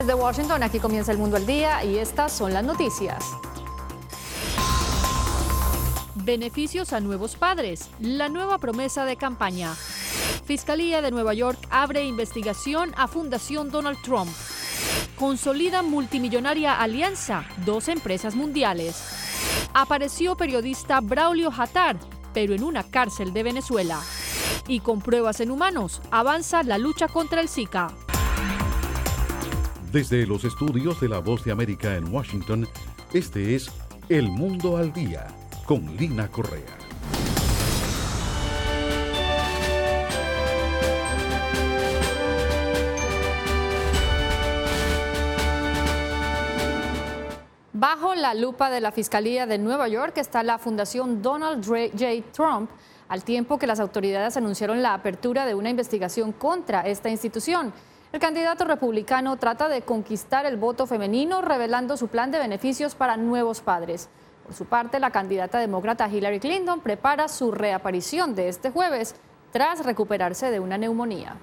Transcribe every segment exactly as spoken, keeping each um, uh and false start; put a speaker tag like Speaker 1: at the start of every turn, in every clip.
Speaker 1: Desde Washington, aquí comienza El Mundo al Día y estas son las noticias.
Speaker 2: Beneficios a nuevos padres, la nueva promesa de campaña. Fiscalía de Nueva York abre investigación a Fundación Donald Trump. Consolida multimillonaria alianza, dos empresas mundiales. Apareció periodista Braulio Hattar, pero en una cárcel de Venezuela. Y con pruebas en humanos, avanza la lucha contra el Zika.
Speaker 3: Desde los estudios de La Voz de América en Washington, este es El Mundo al Día, con Lina Correa.
Speaker 1: Bajo la lupa de la Fiscalía de Nueva York está la Fundación Donald J. Trump, al tiempo que las autoridades anunciaron la apertura de una investigación contra esta institución. El candidato republicano trata de conquistar el voto femenino, revelando su plan de beneficios para nuevos padres. Por su parte, la candidata demócrata Hillary Clinton prepara su reaparición de este jueves tras recuperarse de una neumonía.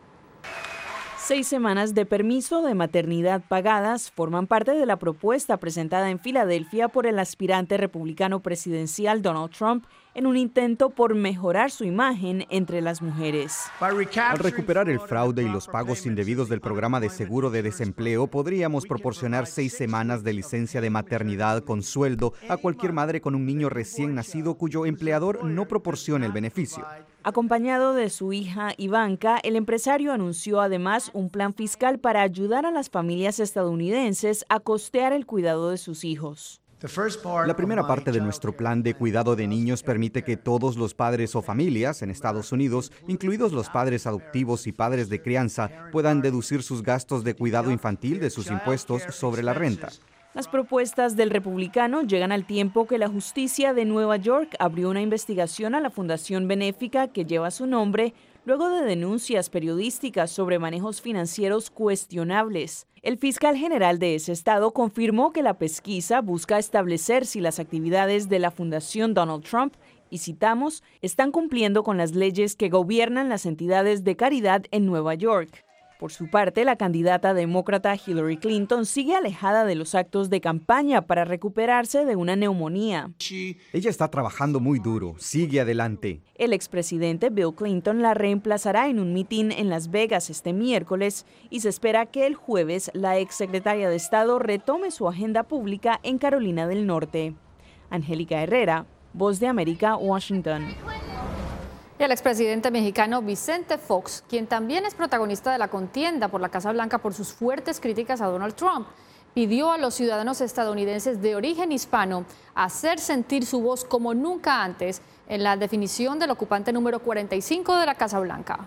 Speaker 4: Seis semanas de permiso de maternidad pagadas forman parte de la propuesta presentada en Filadelfia por el aspirante republicano presidencial Donald Trump en un intento por mejorar su imagen entre las mujeres.
Speaker 5: Al recuperar el fraude y los pagos indebidos del programa de seguro de desempleo, podríamos proporcionar seis semanas de licencia de maternidad con sueldo a cualquier madre con un niño recién nacido cuyo empleador no proporcione el beneficio.
Speaker 4: Acompañado de su hija Ivanka, el empresario anunció además un plan fiscal para ayudar a las familias estadounidenses a costear el cuidado de sus hijos.
Speaker 5: La primera parte de nuestro plan de cuidado de niños permite que todos los padres o familias en Estados Unidos, incluidos los padres adoptivos y padres de crianza, puedan deducir sus gastos de cuidado infantil de sus impuestos sobre la renta.
Speaker 4: Las propuestas del republicano llegan al tiempo que la justicia de Nueva York abrió una investigación a la fundación benéfica que lleva su nombre luego de denuncias periodísticas sobre manejos financieros cuestionables. El fiscal general de ese estado confirmó que la pesquisa busca establecer si las actividades de la Fundación Donald Trump, y citamos, están cumpliendo con las leyes que gobiernan las entidades de caridad en Nueva York. Por su parte, la candidata demócrata Hillary Clinton sigue alejada de los actos de campaña para recuperarse de una neumonía.
Speaker 5: Ella está trabajando muy duro. Sigue adelante.
Speaker 4: El expresidente Bill Clinton la reemplazará en un mitin en Las Vegas este miércoles y se espera que el jueves la exsecretaria de Estado retome su agenda pública en Carolina del Norte. Angélica Herrera, Voz de América, Washington.
Speaker 1: Y el expresidente mexicano Vicente Fox, quien también es protagonista de la contienda por la Casa Blanca por sus fuertes críticas a Donald Trump, pidió a los ciudadanos estadounidenses de origen hispano hacer sentir su voz como nunca antes en la definición del ocupante número cuarenta y cinco de la Casa Blanca.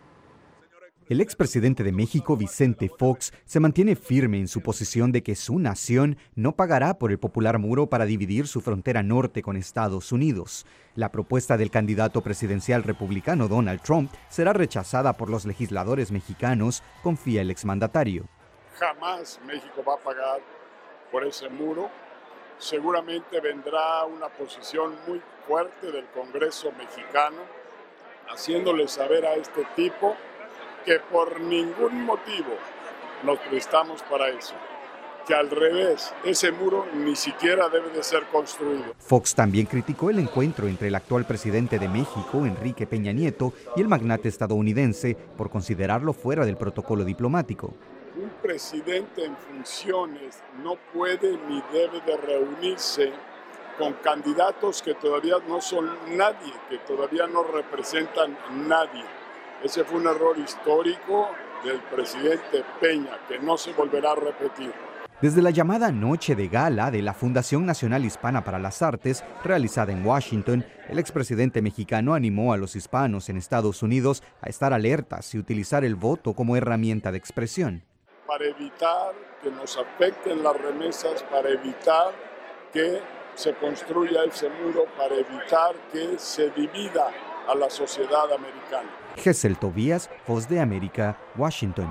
Speaker 5: El expresidente de México, Vicente Fox, se mantiene firme en su posición de que su nación no pagará por el popular muro para dividir su frontera norte con Estados Unidos. La propuesta del candidato presidencial republicano Donald Trump será rechazada por los legisladores mexicanos, confía el exmandatario.
Speaker 6: Jamás México va a pagar por ese muro. Seguramente vendrá una posición muy fuerte del Congreso mexicano, haciéndole saber a este tipo que por ningún motivo nos prestamos para eso, que al revés, ese muro ni siquiera debe de ser construido.
Speaker 5: Fox también criticó el encuentro entre el actual presidente de México, Enrique Peña Nieto, y el magnate estadounidense por considerarlo fuera del protocolo diplomático.
Speaker 6: Un presidente en funciones no puede ni debe de reunirse con candidatos que todavía no son nadie, que todavía no representan nadie. Ese fue un error histórico del presidente Peña, que no se volverá a repetir.
Speaker 5: Desde la llamada Noche de Gala de la Fundación Nacional Hispana para las Artes, realizada en Washington, el expresidente mexicano animó a los hispanos en Estados Unidos a estar alertas y utilizar el voto como herramienta de expresión.
Speaker 6: Para evitar que nos afecten las remesas, para evitar que se construya ese muro, para evitar que se divida a la sociedad americana.
Speaker 5: Gesell Tobías, Voz de América, Washington.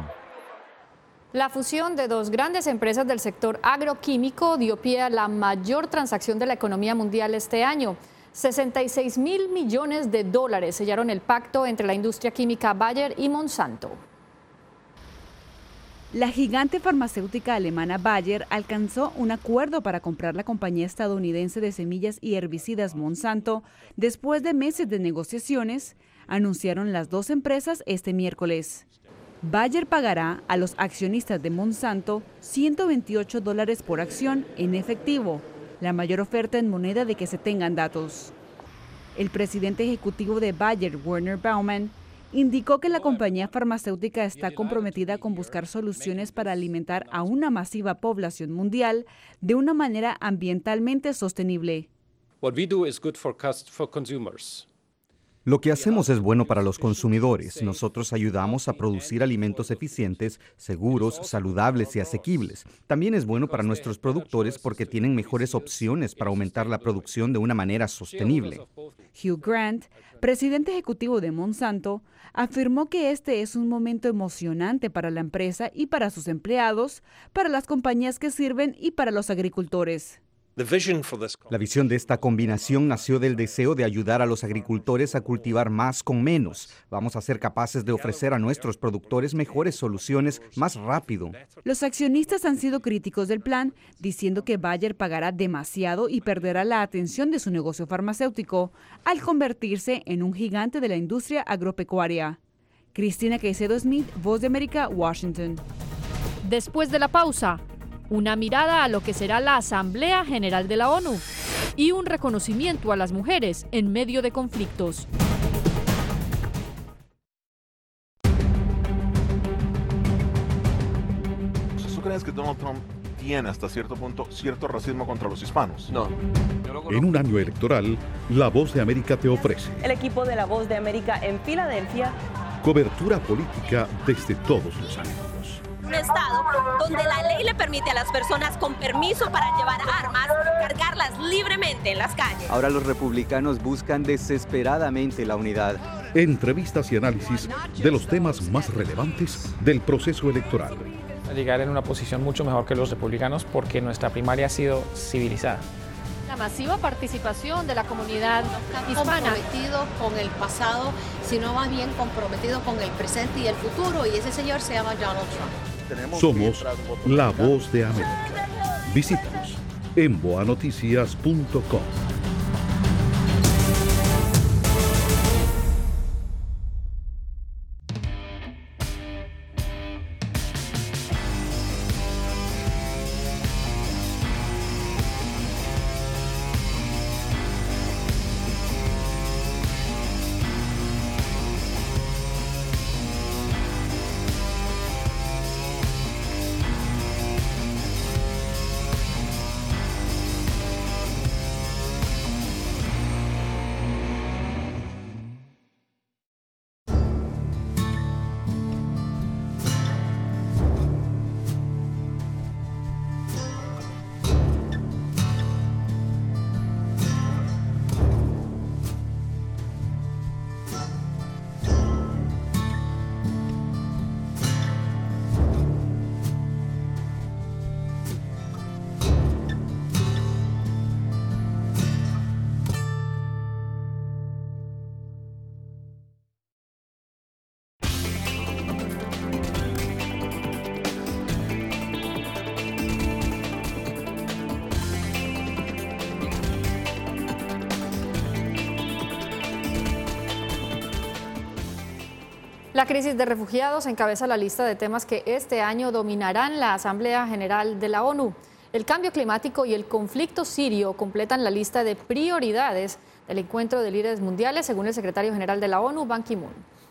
Speaker 1: La fusión de dos grandes empresas del sector agroquímico dio pie a la mayor transacción de la economía mundial este año. sesenta y seis mil millones de dólares sellaron el pacto entre la industria química Bayer y Monsanto.
Speaker 7: La gigante farmacéutica alemana Bayer alcanzó un acuerdo para comprar la compañía estadounidense de semillas y herbicidas Monsanto después de meses de negociaciones, anunciaron las dos empresas este miércoles. Bayer pagará a los accionistas de Monsanto ciento veintiocho dólares por acción en efectivo, la mayor oferta en moneda de que se tengan datos. El presidente ejecutivo de Bayer, Werner Baumann, indicó que la compañía farmacéutica está comprometida con buscar soluciones para alimentar a una masiva población mundial de una manera ambientalmente sostenible.
Speaker 5: Lo que hacemos es bueno para los consumidores. Nosotros ayudamos a producir alimentos eficientes, seguros, saludables y asequibles. También es bueno para nuestros productores porque tienen mejores opciones para aumentar la producción de una manera sostenible.
Speaker 7: Hugh Grant, presidente ejecutivo de Monsanto, afirmó que este es un momento emocionante para la empresa y para sus empleados, para las compañías que sirven y para los agricultores.
Speaker 5: La visión de esta combinación nació del deseo de ayudar a los agricultores a cultivar más con menos. Vamos a ser capaces de ofrecer a nuestros productores mejores soluciones más rápido.
Speaker 7: Los accionistas han sido críticos del plan, diciendo que Bayer pagará demasiado y perderá la atención de su negocio farmacéutico al convertirse en un gigante de la industria agropecuaria. Cristina Caicedo Smith, Voz de América, Washington.
Speaker 2: Después de la pausa, una mirada a lo que será la Asamblea General de la ONU y un reconocimiento a las mujeres en medio de conflictos.
Speaker 8: ¿Tú crees que Donald Trump tiene hasta cierto punto cierto racismo contra los hispanos?
Speaker 9: No.
Speaker 3: En un año electoral, La Voz de América te ofrece
Speaker 10: el equipo de La Voz de América en Filadelfia.
Speaker 3: Cobertura política desde todos los ángulos.
Speaker 11: Un estado donde la ley le permite a las personas con permiso para llevar armas cargarlas libremente en las calles.
Speaker 5: Ahora los republicanos buscan desesperadamente la unidad.
Speaker 3: Entrevistas y análisis de los temas más relevantes del proceso electoral.
Speaker 9: Llegar en una posición mucho mejor que los republicanos porque nuestra primaria ha sido civilizada.
Speaker 1: La masiva participación de la comunidad hispana.
Speaker 12: Comprometido con el pasado, sino más bien comprometido con el presente y el futuro, y ese señor se llama Donald Trump.
Speaker 3: Somos La Voz de América. Visítanos en boa noticias punto com.
Speaker 1: La crisis de refugiados encabeza la lista de temas que este año dominarán la Asamblea General de la ONU. El cambio climático y el conflicto sirio completan la lista de prioridades del encuentro de líderes mundiales, según el secretario general de la ONU, Ban Ki-moon.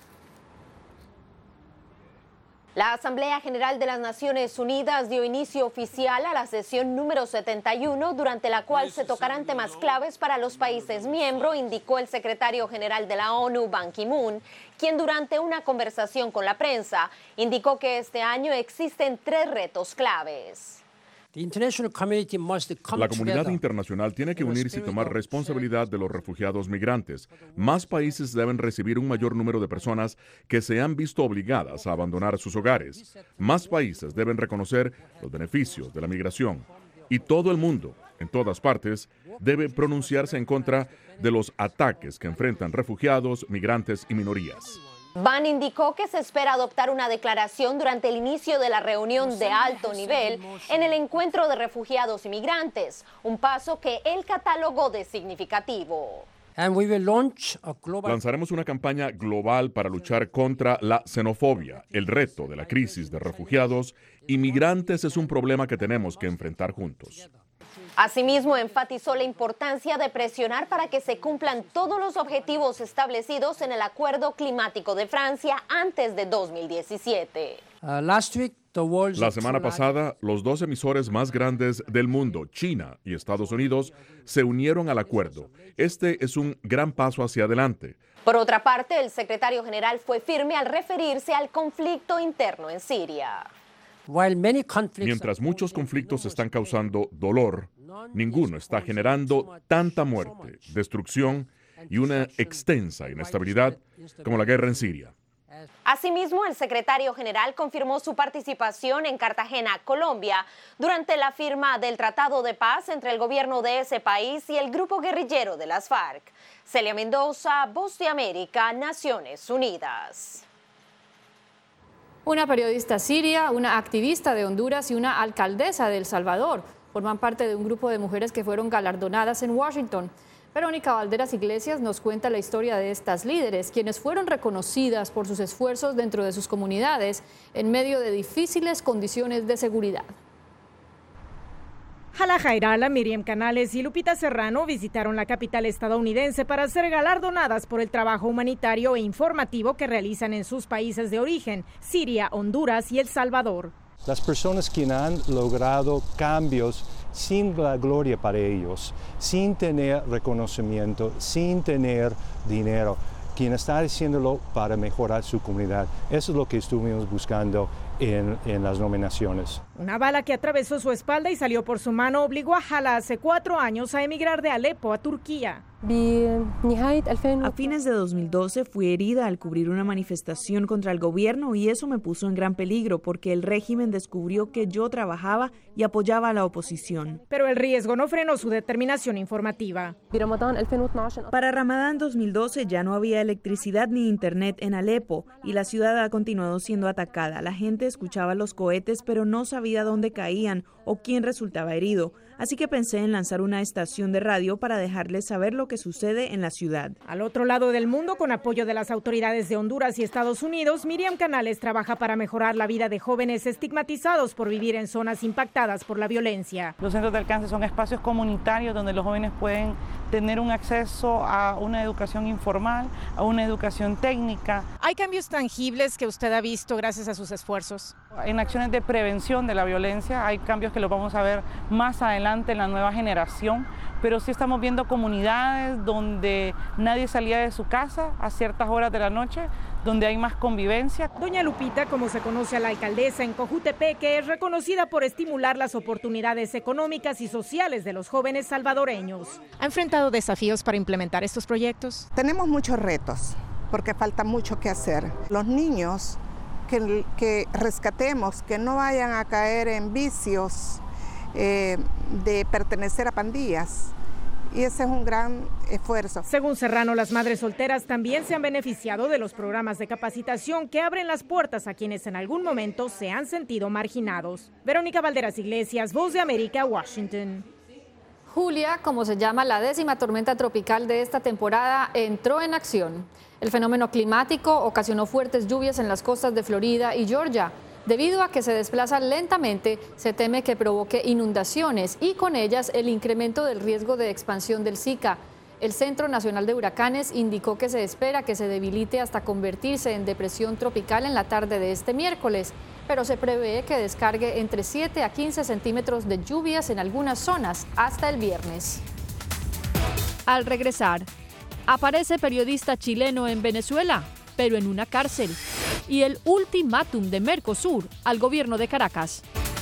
Speaker 11: La Asamblea General de las Naciones Unidas dio inicio oficial a la sesión número setenta y uno, durante la cual se tocarán temas claves para los países miembros, indicó el secretario general de la ONU, Ban Ki-moon, quien durante una conversación con la prensa indicó que este año existen tres retos claves.
Speaker 13: La comunidad internacional tiene que unirse y tomar responsabilidad de los refugiados migrantes. Más países deben recibir un mayor número de personas que se han visto obligadas a abandonar sus hogares. Más países deben reconocer los beneficios de la migración. Y todo el mundo, en todas partes, debe pronunciarse en contra de los ataques que enfrentan refugiados, migrantes y minorías.
Speaker 11: Ban indicó que se espera adoptar una declaración durante el inicio de la reunión de alto nivel en el encuentro de refugiados y migrantes, un paso que él catalogó de significativo.
Speaker 13: Lanzaremos una campaña global para luchar contra la xenofobia. El reto de la crisis de refugiados y migrantes es un problema que tenemos que enfrentar juntos.
Speaker 11: Asimismo, enfatizó la importancia de presionar para que se cumplan todos los objetivos establecidos en el Acuerdo Climático de Francia antes de dos mil diecisiete.
Speaker 13: La semana pasada, los dos emisores más grandes del mundo, China y Estados Unidos, se unieron al acuerdo. Este es un gran paso hacia adelante.
Speaker 11: Por otra parte, el secretario general fue firme al referirse al conflicto interno en Siria.
Speaker 13: Mientras muchos conflictos están causando dolor, ninguno está generando tanta muerte, destrucción y una extensa inestabilidad como la guerra en Siria.
Speaker 11: Asimismo, el secretario general confirmó su participación en Cartagena, Colombia, durante la firma del Tratado de Paz entre el gobierno de ese país y el grupo guerrillero de las FARC. Celia Mendoza, Voz de América, Naciones Unidas.
Speaker 1: Una periodista siria, una activista de Honduras y una alcaldesa de El Salvador forman parte de un grupo de mujeres que fueron galardonadas en Washington. Verónica Valderas Iglesias nos cuenta la historia de estas líderes, quienes fueron reconocidas por sus esfuerzos dentro de sus comunidades en medio de difíciles condiciones de seguridad.
Speaker 14: Hala Jairala, Miriam Canales y Lupita Serrano visitaron la capital estadounidense para ser galardonadas por el trabajo humanitario e informativo que realizan en sus países de origen, Siria, Honduras y El Salvador.
Speaker 15: Las personas que han logrado cambios sin la gloria para ellos, sin tener reconocimiento, sin tener dinero, quien está haciéndolo para mejorar su comunidad. Eso es lo que estuvimos buscando en, en las nominaciones.
Speaker 14: Una bala que atravesó su espalda y salió por su mano obligó a Hala hace cuatro años a emigrar de Alepo a Turquía.
Speaker 4: A fines de dos mil doce fui herida al cubrir una manifestación contra el gobierno y eso me puso en gran peligro porque el régimen descubrió que yo trabajaba y apoyaba a la oposición.
Speaker 14: Pero el riesgo no frenó su determinación informativa.
Speaker 4: Para Ramadán dos mil doce ya no había electricidad ni internet en Alepo y la ciudad ha continuado siendo atacada. La gente escuchaba los cohetes pero no sabía dónde caían o quién resultaba herido. Así que pensé en lanzar una estación de radio para dejarles saber lo que sucede en la ciudad.
Speaker 14: Al otro lado del mundo, con apoyo de las autoridades de Honduras y Estados Unidos, Miriam Canales trabaja para mejorar la vida de jóvenes estigmatizados por vivir en zonas impactadas por la violencia.
Speaker 16: Los centros de alcance son espacios comunitarios donde los jóvenes pueden tener un acceso a una educación informal, a una educación técnica.
Speaker 14: ¿Hay cambios tangibles que usted ha visto gracias a sus esfuerzos?
Speaker 16: En acciones de prevención de la violencia hay cambios que los vamos a ver más adelante en la nueva generación, pero sí estamos viendo comunidades donde nadie salía de su casa a ciertas horas de la noche, donde hay más convivencia.
Speaker 14: Doña Lupita, como se conoce a la alcaldesa en Cojutepeque, es reconocida por estimular las oportunidades económicas y sociales de los jóvenes salvadoreños. ¿Ha enfrentado desafíos para implementar estos proyectos?
Speaker 17: Tenemos muchos retos, porque falta mucho que hacer. Los niños que, que rescatemos, que no vayan a caer en vicios eh, de pertenecer a pandillas. Y ese es un gran esfuerzo.
Speaker 14: Según Serrano, las madres solteras también se han beneficiado de los programas de capacitación que abren las puertas a quienes en algún momento se han sentido marginados. Verónica Valderas Iglesias, Voz de América, Washington.
Speaker 1: Julia, como se llama la décima tormenta tropical de esta temporada, entró en acción. El fenómeno climático ocasionó fuertes lluvias en las costas de Florida y Georgia. Debido a que se desplaza lentamente, se teme que provoque inundaciones y con ellas el incremento del riesgo de expansión del Zika. El Centro Nacional de Huracanes indicó que se espera que se debilite hasta convertirse en depresión tropical en la tarde de este miércoles, pero se prevé que descargue entre siete a quince centímetros de lluvias en algunas zonas hasta el viernes.
Speaker 2: Al regresar, aparece periodista chileno en Venezuela, pero en una cárcel. Y el ultimátum de Mercosur al gobierno de Caracas.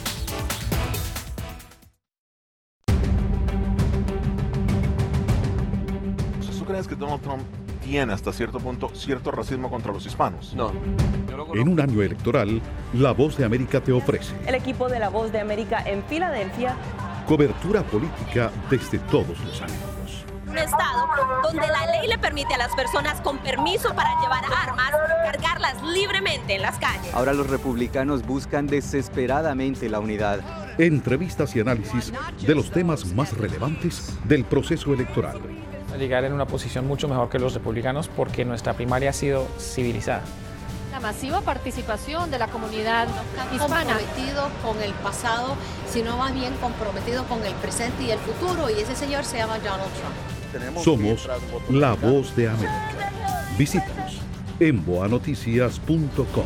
Speaker 8: ¿Tú crees que Donald Trump tiene hasta cierto punto cierto racismo contra los hispanos?
Speaker 3: No. En un año electoral, La Voz de América te ofrece
Speaker 10: el equipo de La Voz de América en Filadelfia.
Speaker 3: Cobertura política desde todos los ángulos.
Speaker 18: un estado donde la ley le permite a las personas con permiso para llevar armas cargarlas libremente en las calles.
Speaker 5: Ahora los republicanos buscan desesperadamente la unidad.
Speaker 3: Entrevistas y análisis de los temas más relevantes del proceso electoral.
Speaker 9: Llegar en una posición mucho mejor que los republicanos porque nuestra primaria ha sido civilizada.
Speaker 1: La masiva participación de la comunidad hispana.
Speaker 12: Comprometido con el pasado, sino más bien comprometido con el presente y el futuro, y ese señor se llama Donald Trump.
Speaker 3: Somos la voz de América. Visítanos en boa noticias punto com.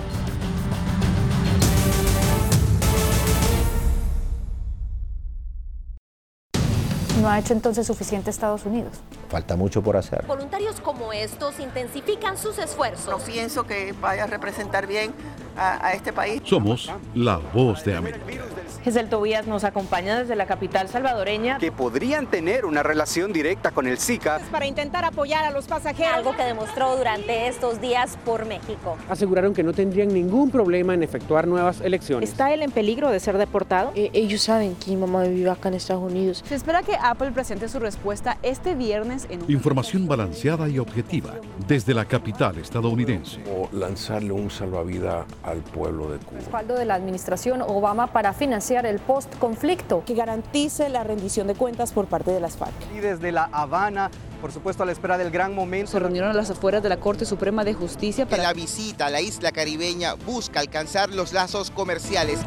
Speaker 1: ¿No ha hecho entonces suficiente Estados Unidos?
Speaker 19: Falta mucho por hacer.
Speaker 11: Voluntarios como estos intensifican sus esfuerzos.
Speaker 20: No pienso que vaya a representar bien a, a este país.
Speaker 3: Somos la voz de América.
Speaker 4: Giselle Tobías nos acompaña desde la capital salvadoreña.
Speaker 5: Que podrían tener una relación directa con el Zika.
Speaker 14: Para intentar apoyar a los pasajeros.
Speaker 11: Algo que demostró durante estos días por México.
Speaker 21: Aseguraron que no tendrían ningún problema en efectuar nuevas elecciones.
Speaker 14: ¿Está él en peligro de ser deportado?
Speaker 22: Eh, ellos saben que mi mamá vive acá en Estados Unidos.
Speaker 7: Se espera que Apple presente su respuesta este viernes en un...
Speaker 3: Información balanceada y objetiva desde la capital estadounidense.
Speaker 23: O lanzarle un salvavidas al pueblo de Cuba.
Speaker 1: Respaldo de la administración Obama para financiar el post-conflicto.
Speaker 10: Que garantice la rendición de cuentas por parte de las FARC.
Speaker 5: Y desde La Habana, por supuesto a la espera del gran momento.
Speaker 7: Se reunieron a las afueras de la Corte Suprema de Justicia para...
Speaker 24: La visita a la isla caribeña busca alcanzar los lazos comerciales.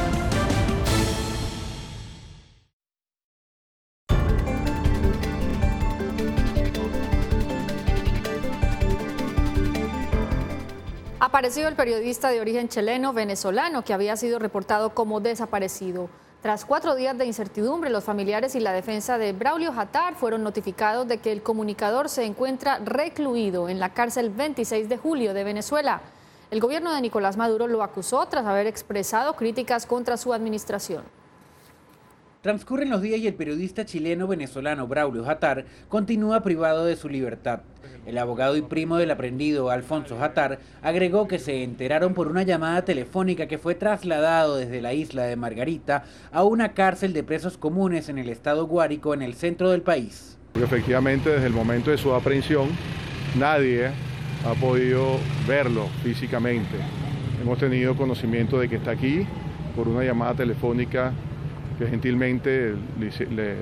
Speaker 1: Apareció el periodista de origen chileno venezolano que había sido reportado como desaparecido. Tras cuatro días de incertidumbre, los familiares y la defensa de Braulio Jatar fueron notificados de que el comunicador se encuentra recluido en la cárcel veintiséis de julio de Venezuela. El gobierno de Nicolás Maduro lo acusó tras haber expresado críticas contra su administración.
Speaker 25: Transcurren los días y el periodista chileno-venezolano Braulio Jatar continúa privado de su libertad. El abogado y primo del aprendido, Alfonso Jatar, agregó que se enteraron por una llamada telefónica que fue trasladado desde la isla de Margarita a una cárcel de presos comunes en el estado Guárico, en el centro del país.
Speaker 26: Efectivamente, desde el momento de su aprehensión, nadie ha podido verlo físicamente. Hemos tenido conocimiento de que está aquí por una llamada telefónica que gentilmente le, le,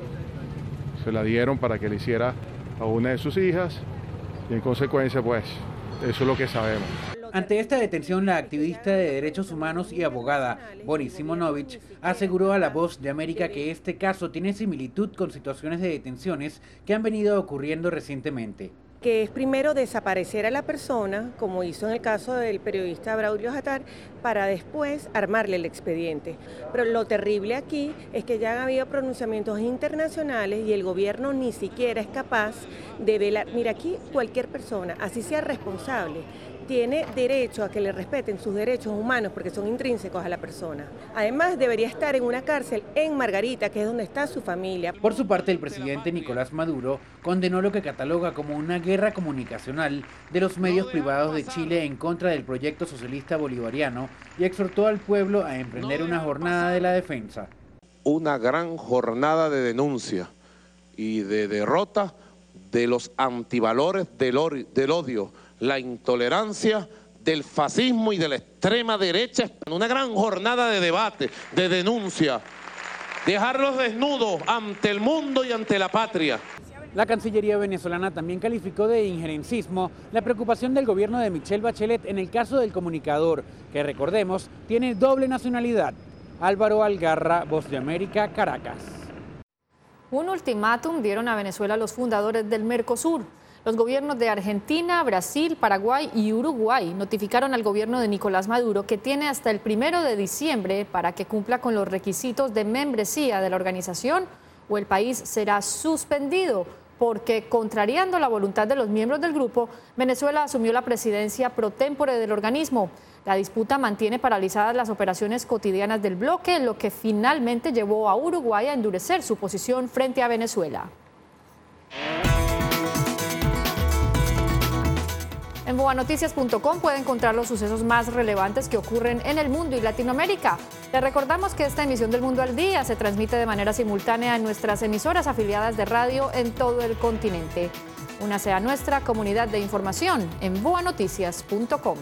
Speaker 26: se la dieron para que le hiciera a una de sus hijas y en consecuencia pues eso es lo que sabemos.
Speaker 25: Ante esta detención, la activista de derechos humanos y abogada Boris Simonovich aseguró a La Voz de América que este caso tiene similitud con situaciones de detenciones que han venido ocurriendo recientemente.
Speaker 27: Que es primero desaparecer a la persona, como hizo en el caso del periodista Braulio Jatar, para después armarle el expediente. Pero lo terrible aquí es que ya han habido pronunciamientos internacionales y el gobierno ni siquiera es capaz de velar. Mira, aquí cualquier persona, así sea responsable, tiene derecho a que le respeten sus derechos humanos porque son intrínsecos a la persona. Además, debería estar en una cárcel en Margarita, que es donde está su familia.
Speaker 25: Por su parte, el presidente Nicolás Maduro condenó lo que cataloga como una guerra comunicacional de los medios privados de Chile en contra del proyecto socialista bolivariano y exhortó al pueblo a emprender una jornada de la defensa.
Speaker 23: Una gran jornada de denuncia y de derrota de los antivalores del, del odio, la intolerancia, del fascismo y de la extrema derecha. Una gran jornada de debate, de denuncia, dejarlos desnudos ante el mundo y ante la patria.
Speaker 25: La Cancillería venezolana también calificó de injerencismo la preocupación del gobierno de Michelle Bachelet en el caso del comunicador, que recordemos tiene doble nacionalidad. Álvaro Algarra, Voz de América, Caracas.
Speaker 1: Un ultimátum dieron a Venezuela los fundadores del Mercosur. Los gobiernos de Argentina, Brasil, Paraguay y Uruguay notificaron al gobierno de Nicolás Maduro que tiene hasta el primero de diciembre para que cumpla con los requisitos de membresía de la organización o el país será suspendido, porque contrariando la voluntad de los miembros del grupo, Venezuela asumió la presidencia pro tempore del organismo. La disputa mantiene paralizadas las operaciones cotidianas del bloque, lo que finalmente llevó a Uruguay a endurecer su posición frente a Venezuela. En boa noticias punto com puede encontrar los sucesos más relevantes que ocurren en el mundo y Latinoamérica. Les recordamos que esta emisión del Mundo al Día se transmite de manera simultánea en nuestras emisoras afiliadas de radio en todo el continente. Únase a nuestra comunidad de información en boa noticias punto com.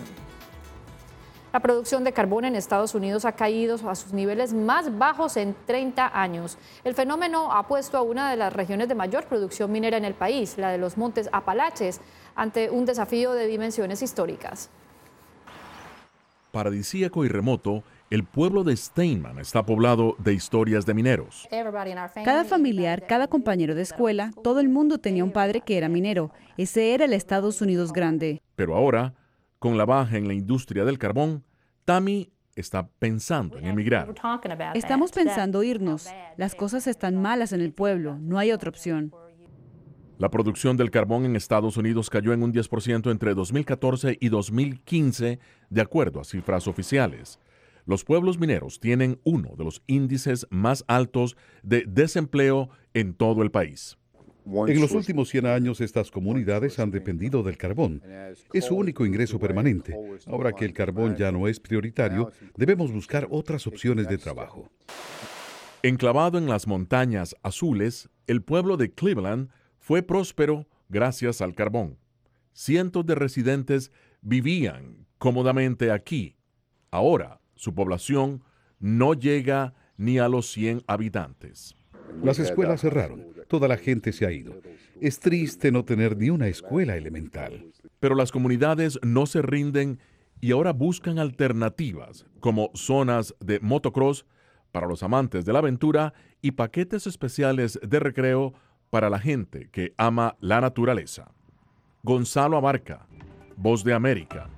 Speaker 1: La producción de carbón en Estados Unidos ha caído a sus niveles más bajos en treinta años. El fenómeno ha puesto a una de las regiones de mayor producción minera en el país, la de los Montes Apalaches, ante un desafío de dimensiones históricas.
Speaker 2: Paradisíaco y remoto, el pueblo de Steinman está poblado de historias de mineros.
Speaker 7: Cada familiar, cada compañero de escuela, todo el mundo tenía un padre que era minero. Ese era el Estados Unidos grande.
Speaker 2: Pero ahora, con la baja en la industria del carbón, Tammy está pensando en emigrar.
Speaker 7: Estamos pensando irnos. Las cosas están malas en el pueblo. No hay otra opción.
Speaker 2: La producción del carbón en Estados Unidos cayó en un diez por ciento entre dos mil catorce y dos mil quince, de acuerdo a cifras oficiales. Los pueblos mineros tienen uno de los índices más altos de desempleo en todo el país.
Speaker 3: En los últimos cien años, estas comunidades han dependido del carbón. Es su único ingreso permanente. Ahora que el carbón ya no es prioritario, debemos buscar otras opciones de trabajo.
Speaker 2: Enclavado en las montañas azules, el pueblo de Cleveland fue próspero gracias al carbón. Cientos de residentes vivían cómodamente aquí. Ahora, su población no llega ni a los cien habitantes.
Speaker 3: Las escuelas cerraron. Toda la gente se ha ido. Es triste no tener ni una escuela elemental.
Speaker 2: Pero las comunidades no se rinden y ahora buscan alternativas, como zonas de motocross para los amantes de la aventura y paquetes especiales de recreo para la gente que ama la naturaleza. Gonzalo Abarca, Voz de América.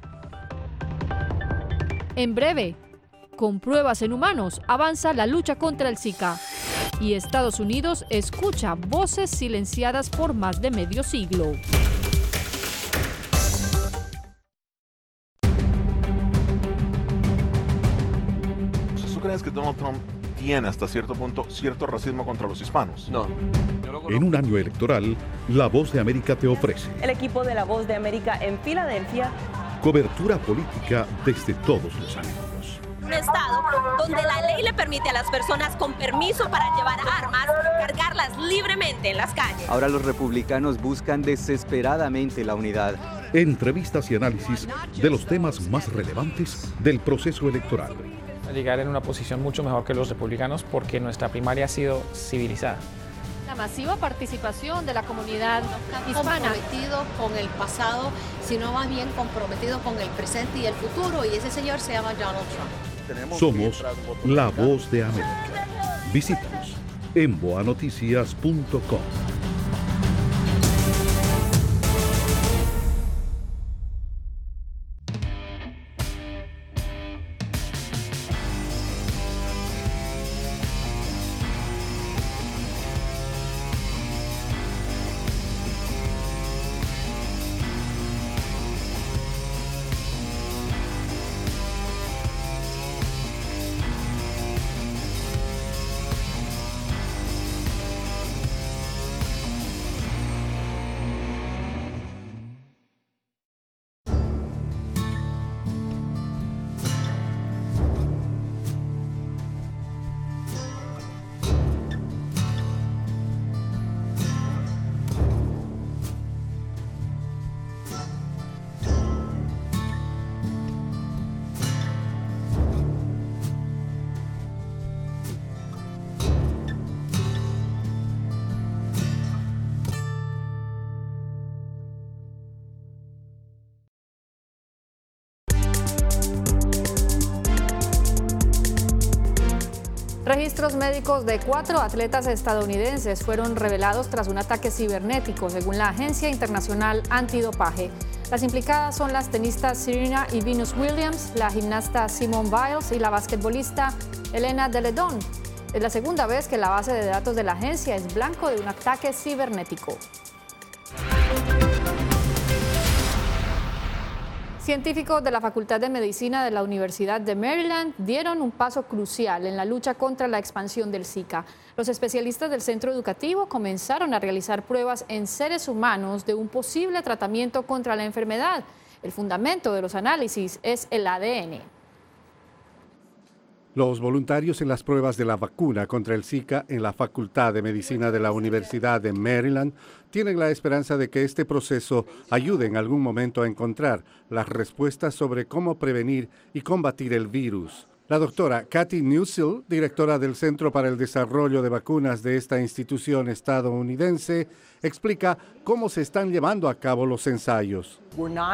Speaker 1: En breve, con pruebas en humanos, avanza la lucha contra el Zika. Y Estados Unidos escucha voces silenciadas por más de medio siglo.
Speaker 8: ¿Tú crees que Donald Trump tiene hasta cierto punto cierto racismo contra los hispanos?
Speaker 6: No.
Speaker 3: En un año electoral, La Voz de América te ofrece
Speaker 10: El equipo de La Voz de América en Filadelfia.
Speaker 3: Cobertura política desde todos los ángulos.
Speaker 18: Un estado donde la ley le permite a las personas con permiso para llevar armas, cargarlas libremente en las calles.
Speaker 5: Ahora los republicanos buscan desesperadamente la unidad.
Speaker 3: Entrevistas y análisis de los temas más relevantes del proceso electoral.
Speaker 9: Llegar en una posición mucho mejor que los republicanos porque nuestra primaria ha sido civilizada.
Speaker 1: La masiva participación de la comunidad
Speaker 12: No
Speaker 1: hispana.
Speaker 12: comprometido con el pasado, sino más bien comprometido con el presente y el futuro, y ese señor se llama Donald Trump.
Speaker 3: Somos La Voz de América. Visítanos en boa noticias punto com.
Speaker 1: Registros médicos de cuatro atletas estadounidenses fueron revelados tras un ataque cibernético, según la Agencia Internacional Antidopaje. Las implicadas son las tenistas Serena y Venus Williams, la gimnasta Simone Biles y la basquetbolista Elena Delle Donne. Es la segunda vez que la base de datos de la agencia es blanco de un ataque cibernético. Científicos de la Facultad de Medicina de la Universidad de Maryland dieron un paso crucial en la lucha contra la expansión del Zika. Los especialistas del centro educativo comenzaron a realizar pruebas en seres humanos de un posible tratamiento contra la enfermedad. El fundamento de los análisis es el A D N.
Speaker 6: Los voluntarios en las pruebas de la vacuna contra el Zika en la Facultad de Medicina de la Universidad de Maryland tienen la esperanza de que este proceso ayude en algún momento a encontrar las respuestas sobre cómo prevenir y combatir el virus. La doctora Kathy Newsill, directora del Centro para el Desarrollo de Vacunas de esta institución estadounidense, explica cómo se están llevando a cabo los ensayos.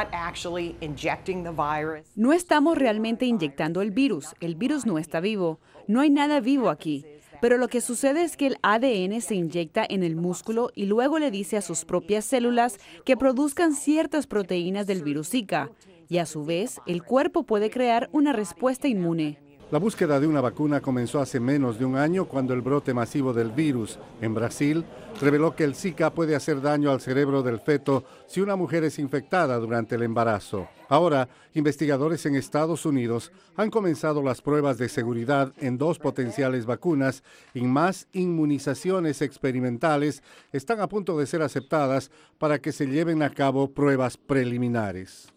Speaker 7: No estamos realmente inyectando el virus. El virus no está vivo. No hay nada vivo aquí. Pero lo que sucede es que el A D N se inyecta en el músculo y luego le dice a sus propias células que produzcan ciertas proteínas del virus Zika. Y a su vez, el cuerpo puede crear una respuesta inmune.
Speaker 6: La búsqueda de una vacuna comenzó hace menos de un año cuando el brote masivo del virus en Brasil reveló que el Zika puede hacer daño al cerebro del feto si una mujer es infectada durante el embarazo. Ahora, investigadores en Estados Unidos han comenzado las pruebas de seguridad en dos potenciales vacunas y más inmunizaciones experimentales están a punto de ser aceptadas para que se lleven a cabo pruebas preliminares.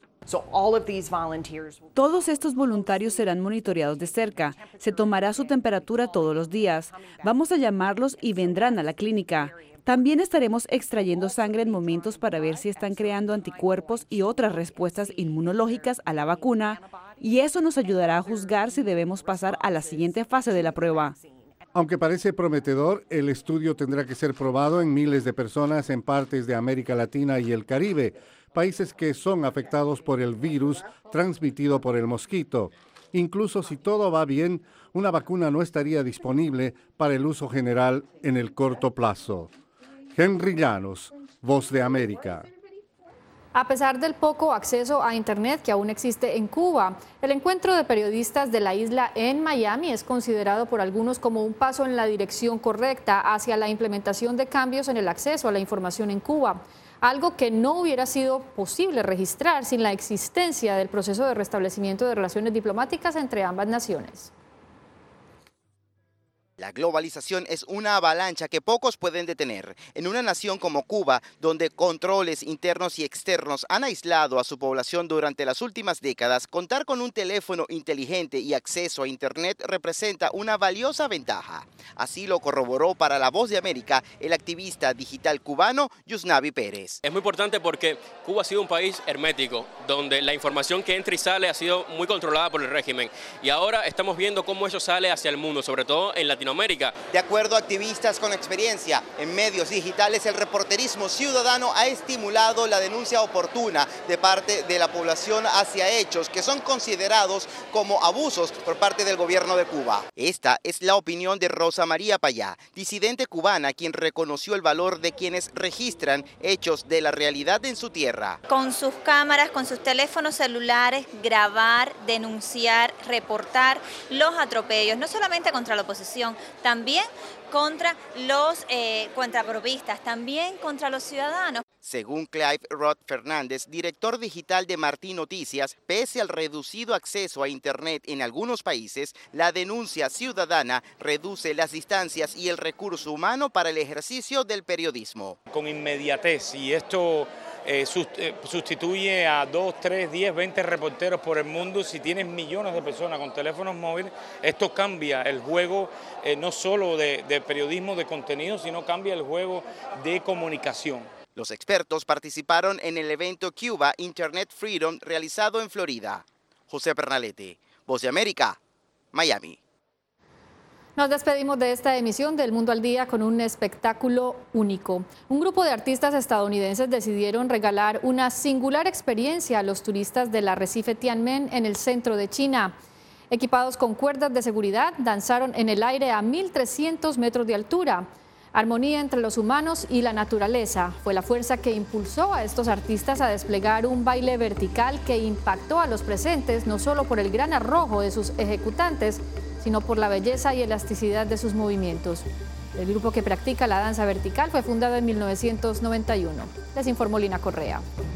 Speaker 7: Todos estos voluntarios serán monitoreados de cerca. Se tomará su temperatura todos los días. Vamos a llamarlos y vendrán a la clínica. También estaremos extrayendo sangre en momentos para ver si están creando anticuerpos y otras respuestas inmunológicas a la vacuna. Y eso nos ayudará a juzgar si debemos pasar a la siguiente fase de la prueba.
Speaker 6: Aunque parece prometedor, el estudio tendrá que ser probado en miles de personas en partes de América Latina y el Caribe, países que son afectados por el virus transmitido por el mosquito. Incluso si todo va bien, una vacuna no estaría disponible para el uso general en el corto plazo. Henry Llanos, Voz de América.
Speaker 1: A pesar del poco acceso a Internet que aún existe en Cuba, el encuentro de periodistas de la isla en Miami es considerado por algunos como un paso en la dirección correcta hacia la implementación de cambios en el acceso a la información en Cuba, algo que no hubiera sido posible registrar sin la existencia del proceso de restablecimiento de relaciones diplomáticas entre ambas naciones.
Speaker 24: La globalización es una avalancha que pocos pueden detener. En una nación como Cuba, donde controles internos y externos han aislado a su población durante las últimas décadas, contar con un teléfono inteligente y acceso a Internet representa una valiosa ventaja. Así lo corroboró para La Voz de América el activista digital cubano Yusnavi Pérez.
Speaker 13: Es muy importante porque Cuba ha sido un país hermético, donde la información que entra y sale ha sido muy controlada por el régimen. Y ahora estamos viendo cómo eso sale hacia el mundo, sobre todo en Latinoamérica. América.
Speaker 24: De acuerdo a activistas con experiencia en medios digitales, el reporterismo ciudadano ha estimulado la denuncia oportuna de parte de la población hacia hechos que son considerados como abusos por parte del gobierno de Cuba. Esta es la opinión de Rosa María Payá, disidente cubana, quien reconoció el valor de quienes registran hechos de la realidad en su tierra.
Speaker 15: Con sus cámaras, con sus teléfonos celulares, grabar, denunciar, reportar los atropellos, no solamente contra la oposición, también contra los eh, contrapropistas, también contra los ciudadanos.
Speaker 24: Según Clive Roth Fernández, director digital de Martín Noticias, pese al reducido acceso a Internet en algunos países, la denuncia ciudadana reduce las distancias y el recurso humano para el ejercicio del periodismo.
Speaker 16: Con inmediatez, y esto eh, sustituye a dos, tres, diez, veinte reporteros por el mundo. Si tienes millones de personas con teléfonos móviles, esto cambia el juego eh, no solo de, de periodismo, de contenido, sino cambia el juego de comunicación.
Speaker 24: Los expertos participaron en el evento Cuba Internet Freedom realizado en Florida. José Pernalete, Voz de América, Miami.
Speaker 1: Nos despedimos de esta emisión del Mundo al Día con un espectáculo único. Un grupo de artistas estadounidenses decidieron regalar una singular experiencia a los turistas del arrecife Tianmen en el centro de China. Equipados con cuerdas de seguridad, danzaron en el aire a mil trescientos metros de altura. Armonía entre los humanos y la naturaleza fue la fuerza que impulsó a estos artistas a desplegar un baile vertical que impactó a los presentes no solo por el gran arrojo de sus ejecutantes, sino por la belleza y elasticidad de sus movimientos. El grupo que practica la danza vertical fue fundado en mil novecientos noventa y uno. Les informó Lina Correa.